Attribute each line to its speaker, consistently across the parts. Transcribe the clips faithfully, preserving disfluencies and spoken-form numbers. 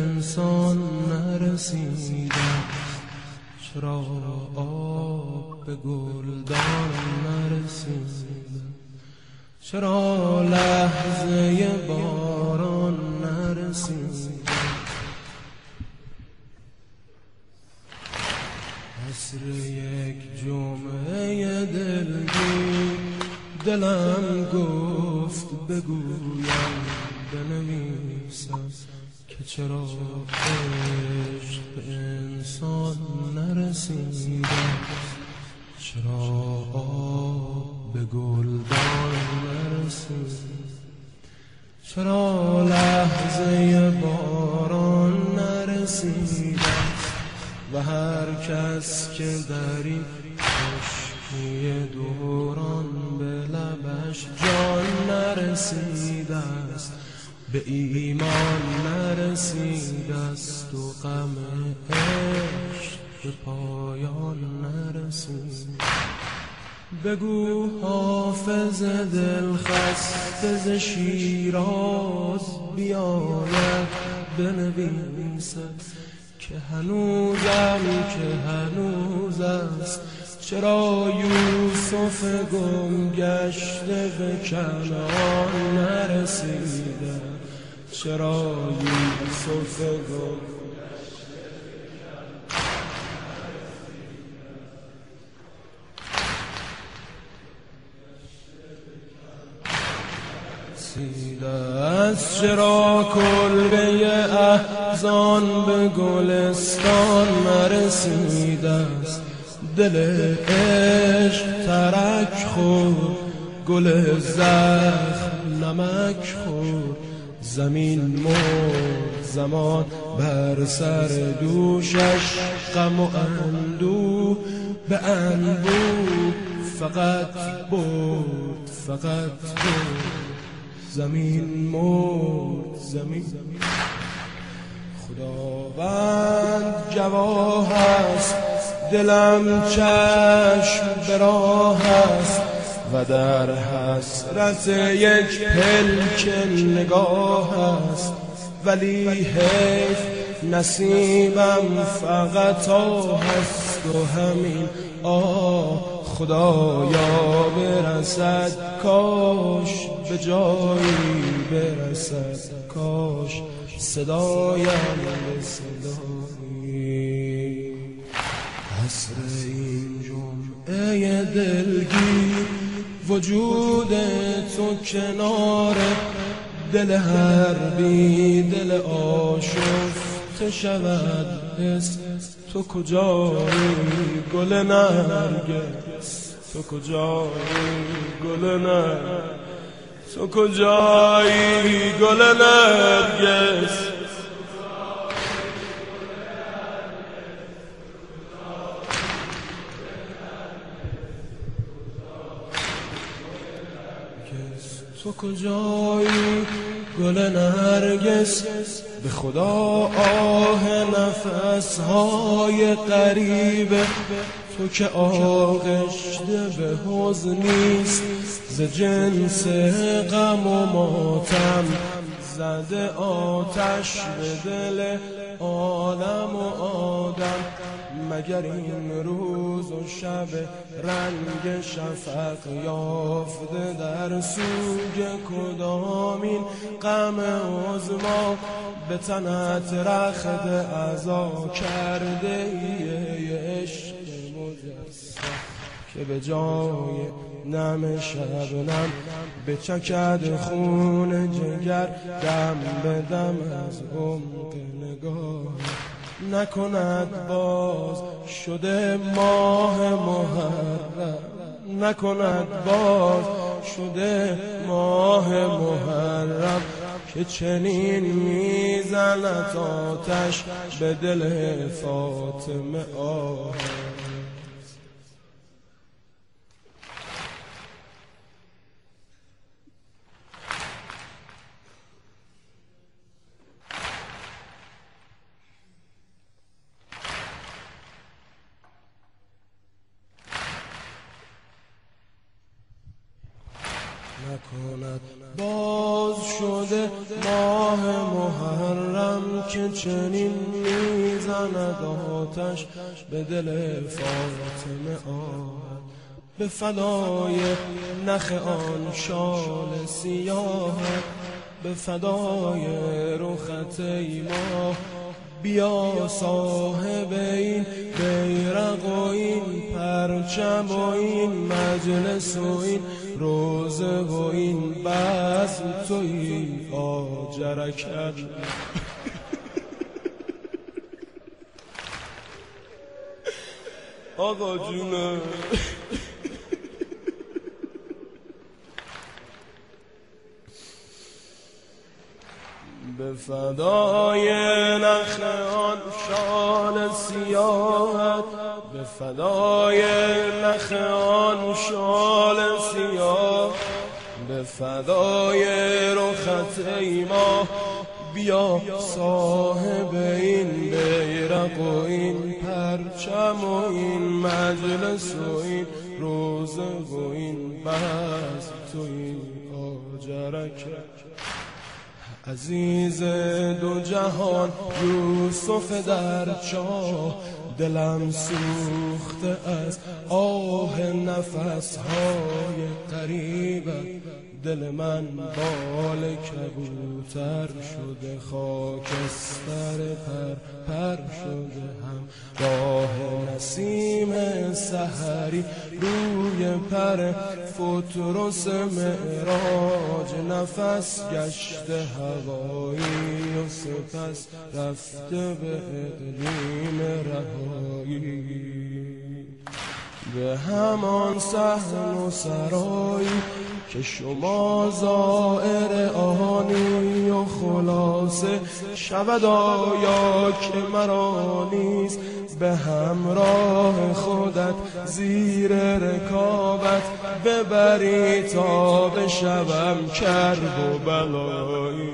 Speaker 1: انسان نرسیدم، چرا آب به گلدان نرسیدم، چرا لحظه باران نرسیدم. عصر یک جمعه دلگیر دلم گفت بگویم بنویسم که چرا عشق به انسان نرسیدم، چرا آب به گلدان نرسیدم، چرا لحظه باران نرسیدم. و هر کس که در این خشکی دوران به لبش جان نرسیده است، به ایمان نرسیده است و غم عشق به پایان نرسید. بگو حافظ دل خسته ز شیراز بیاید بنویسد که هنوزم که هنوز است، چرا یوسف گم گشته به کنعان نرسیده، چرا یوسف گم رسیده است، چرا کلبه احزان به گلستان نرسیده است. دل عشق ترک خورد، گل زخم نمک خورد، زمین مرد زمان بر سر دوشش، غم و اندوه به انبوه فقط برد فقط برد. زمین مرد زمین خداوند گواه است، دلم چشم به راه است و در حسرت یک پلک نگاه است. ولی حیف نصیبم فقط آه است و همین آه خدایا برسد، کاش به جایی برسد، کاش صدایم به صدایی. عصر این جمعه دلگیر وجود تو کنار دل هر بی دل آشفته شود حس. تو کجایی گل نرگس، تو کجایی گل نرگس، تو کجایی گل نرگس. تو کجایی گل نرگس، به خدا آه نفسهای غریبه تو که آغشته به حزن نیست، ز جنس غم و ماتم زده آتش به دل عالم و آدم. مگر این روز و شب رنگ شفق یافته در سوگ کدامین غم عظما به تنت رخت عزا کرده ای عشق مجسم که به جای نم شبنم بچکد خون جگر دم به دم از عمق نگاه. نکند باز شده ماه محرم، نکند باز شده ماه محرم که چنین میزند آتش به دل فاطمه آه. نکند باز شده ماه محرم که چنین میزند آتش به دل فاطمه آمد، به فدای نخ آن شال سیاهت، به فدای رخت ای ماه. بیا صاحب این بیرق و این پرچم و این مجلس و این روزه و این بزم، تویی آجرکر. آقا جونه به فدای نخ آن شال سیاهت، به فدای نخ آن شال سیاه، به فدای رخت ای ماه. بیا صاحب این بیرق و این پرچم و این مجلس و این روزه و این بزم، تویی آجرک. عزیز دو جهان یوسف در چاه، دلم سوخته از آه نفسهای غریبت. دل من بال کبوتر شده، خاکستر پر پر شده، هم راه نسیم سحری روی پر فترس معراج. نفس گشته هوایی و سپس رفته به اقلیم رهایی، به همان صحن و سرایی که شما زائر آنی و خلاصه شود آیا که مرا نیست. به همراه خودت زیر رکابت ببری تا بشوم کرب و بلایی،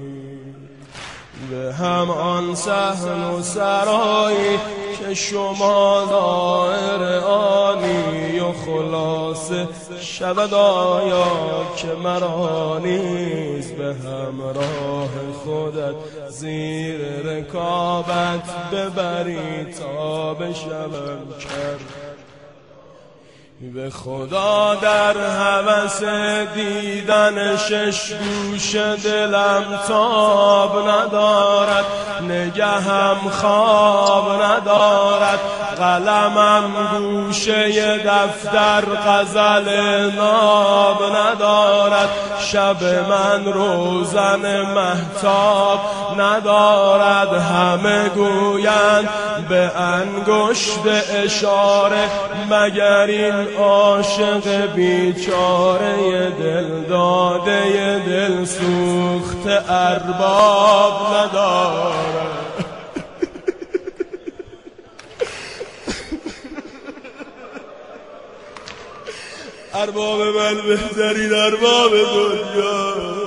Speaker 1: به همان صحن و سرایی که شما دائر آنی و خلاصه شود آیا که مرا نیست. به همراه خودت زیر رکابت ببری تا بشوم کرد. به خدا در هوس دیدن شش گوش دلم تاب ندارد، نگهم خواب ندارد، قلمم گوشه دفتر غزل ناب ندارد. شب من روزن مهتاب ندارد، همه گویند به انگشت اشاره مگر این عاشق بیچاره دل داده دل سوخته ارباب ندارد. ارباب من بهترین ارباب دنیا.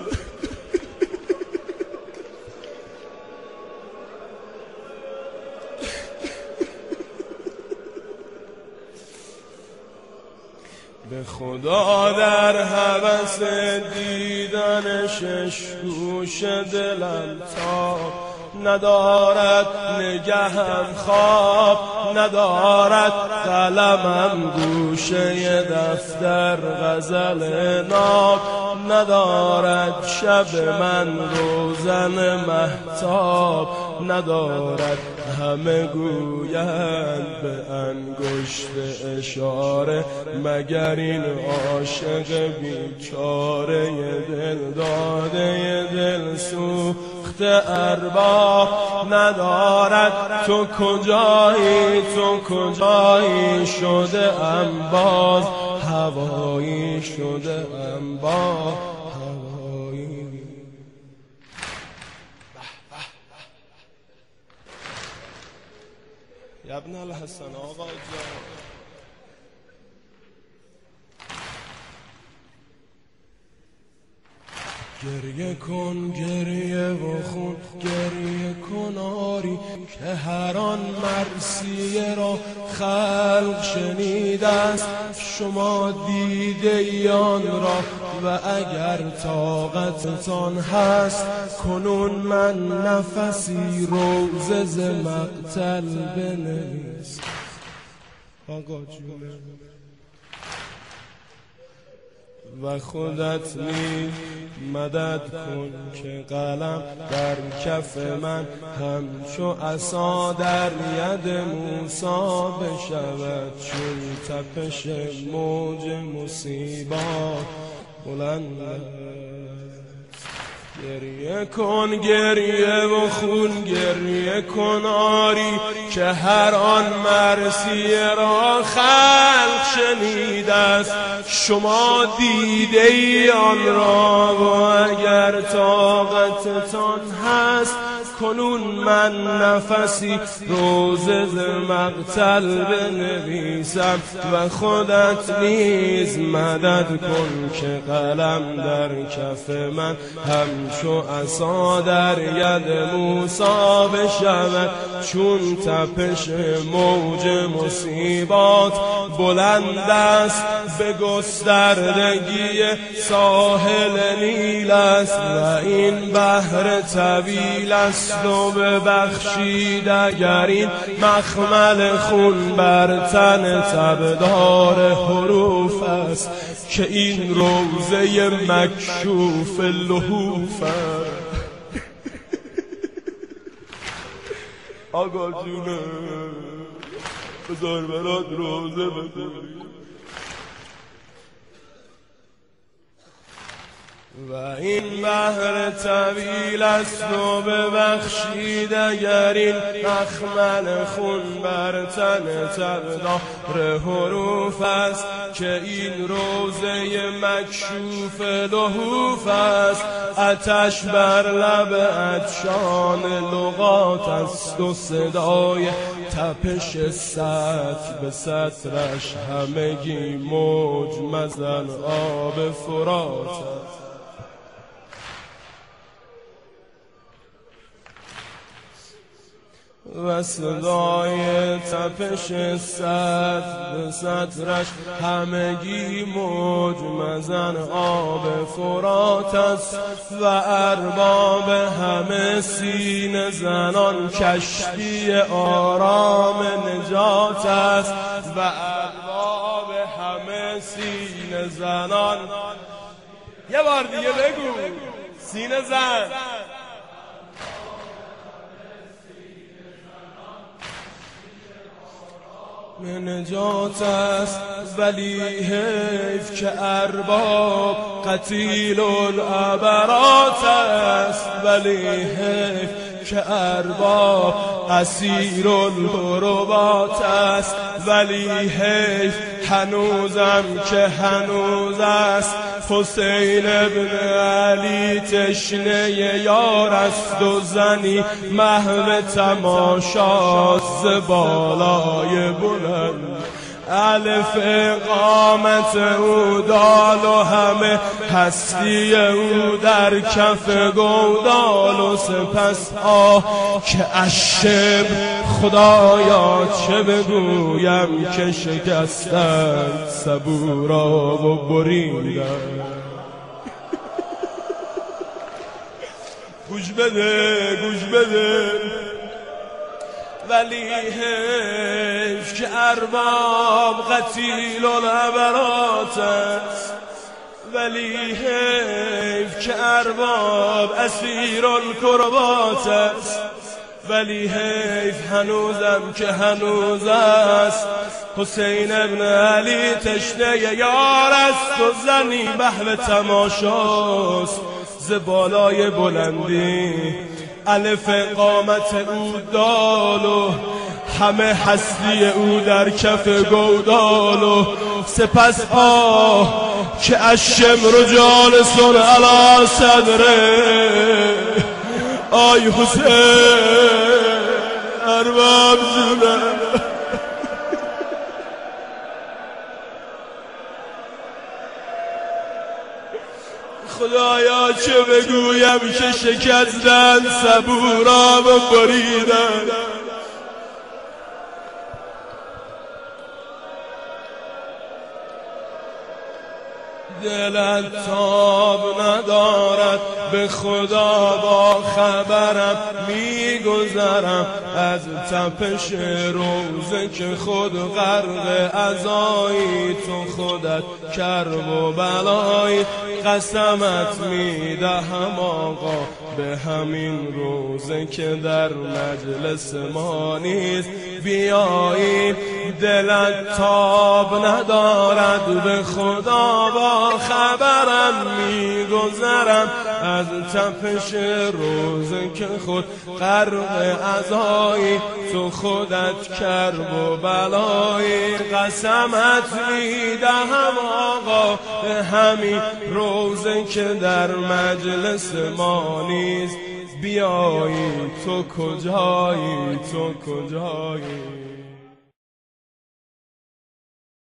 Speaker 1: به خدا در هوس دیدن شش گوش دلم تاب ندارد، نگهم خواب ندارد، قلمم گوشه دفتر غزل ناب ندارد. شب من روزن مهتاب ندارد، همه گویند به انگشت اشاره مگر این عاشق بیچاره دل داده دل سوخته ارباب ندارد. تو کجایی تو کجایی شده ام باز هوایی شده ام باز هوایی. ابن الحسن آقا جان گریه کن گریه و خون گریه کن آری که هر آن مرثیه را خلق شنیده است. شما دیده آن را و اگر طاقتتان هست کنون من نفسی روزه ز مقتل بنویس. آقا جونه و خودت نیز مدد کن که قلم در کف من همچو عصا در ید موسی بشود، چون تپش موج مصیبات بلند. گریه کن گریه و خون گریه کن آری که هر آن مرثیه را خلق شنیده است. شما دیده ای آن را و اگر طاقتتان هست کنون من نفسی روزه ز مقتل بنویسم. و خودت نیز مدد کن که قلم در کف من همچو عصا در ید موسی بشود، چون تپش موج مصیبات بلند است به گستردگی ساحل نیل است. و این بحر طویل است و ببخشید اگر این مخمل خون بر تن تبدار حروف است، که این روزه مکشوف لحوف است. آقا جونه بذار برات روزه بخوری. و این بحر طویل است و ببخشید اگر این مخمل خون بر تن تبدار حروف است، که این روزه مکشوف لحوف است. آتش بر لب عطشان لغات است و صدای تپش سطر به سطرش همگی موج مزن آب فرات است. و صدای تپش سطر به سطرش همگی موج مزن آب فرات است. و ارباب همه سینه زنان کشتی آرام نجات است. و ارباب همه سینه زنان، یه بار دیگه بگو، سینه زن نجات است. ولی حیف که ارباب قتیل العبرات است. ولی حیف که ارباب اسیر الغربات است. ولی حیف هنوزم که هنوز است حسین ابن علی تشنه یار است و زنی محو تماشاست ز بالای بلند. الف اقامت او دال و همه هستی او در کف گودال. و سپس آه که اشب خدایا چه بگویم که شکستند صبورا و بریدند. گوش بده گوش بده. ولی حیف که ارباب قتیل العبرات است. ولی حیف که ارباب اسیر الکربات است. ولی حیف هنوزم که هنوز است حسین ابن علی تشنه یار است و زنی محو تماشاست ز بالای بلندی. الف قامت او دال و همه هستی او در کف گودال. و سپس آه که الشمر جالس علی صدره. آی حسین ارباب جونه خدایا چه بگویم که شکستن صبورام بریدن. دلت تاب ندارد به خدا با خبرم میگذرم از تپش روزه که خود غرق عزایی تو خودت کرب و بلایی. قسمت میدهم آقا به همین روزه که در مجلس ما نیست بیایی. دلت تاب ندارد به خدا با خبرم میگذرم از تپش روزه که خود غرق عزایی تو خودت کرب و بلایی. قسمت میدهم آقا به همین روزه که در مجلس ما نیست بیایی. تو کجایی تو کجایی؟